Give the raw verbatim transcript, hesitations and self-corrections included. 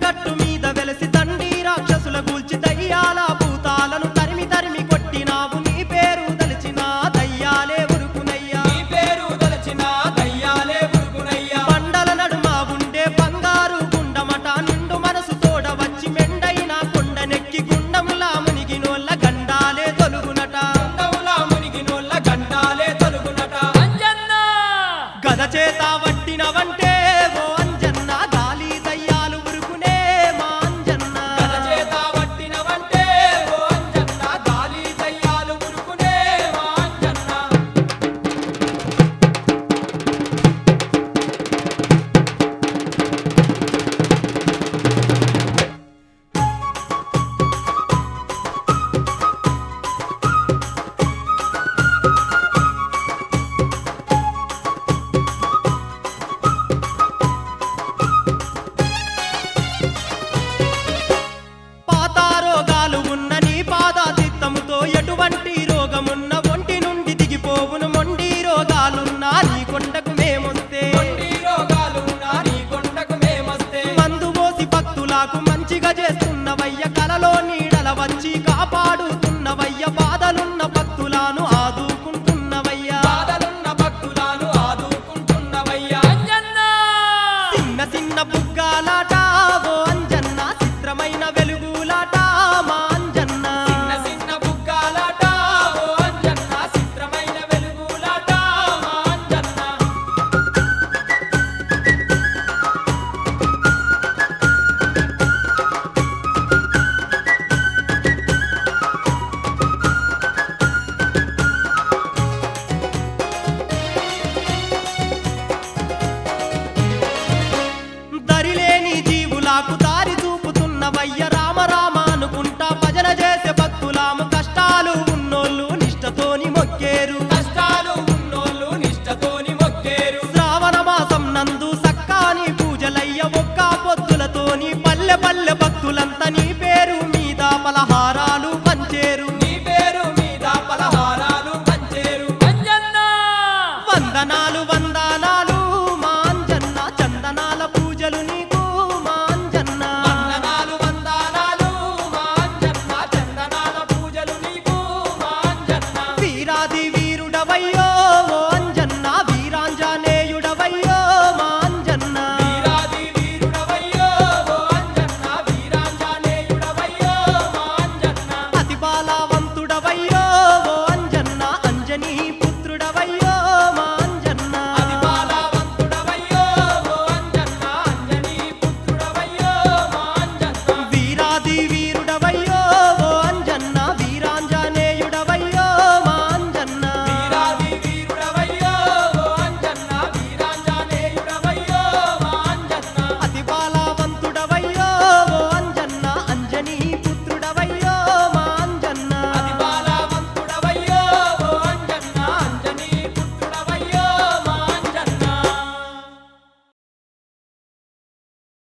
గట్టు మీద వెలసి దండి రాక్షసుల గూల్చి దయ్యాల భూతాలను తరిమి తరిమి కొట్టినావు నీ పేరు దలిచిన దయ్యాలే ఉరుకునయ్యా నీ పేరు దలచిన దయ్యాలే ఉరుకునయ్యా బండల నడుమ ఉండే బంగారు గుండమట నిండు మనసు తోడ వచ్చి మెండైన కొండనెక్కి గుండములా మునిగినోళ్ళ గండాలే తొలుగునట గుండములా మునిగినోళ్ళ గండాలే తొలుగునట అంజన్న గద చేత వట్టినవంటే ఓ అంజన్న గాలి దయ్యాలు ఉరుకునే మా అంజన్న గద చేత వట్టినవంటే ఓ అంజన్న గాలి దయ్యాలు ఉరుకునే మా అంజన్న పాత రోగాలు ఉన్న నీ పాదాతిత్తముతో ఎటువంటి రోగమున్న ఒంటి నుండి దిగిపోవును మొండి రోగాలున్నా నీ కొండకు మేమొస్తే ఈ రోగాలున్నా నీ కొండకు మేమొస్తే మందు పోసి భక్తులకు మంచిగా చేస్తూ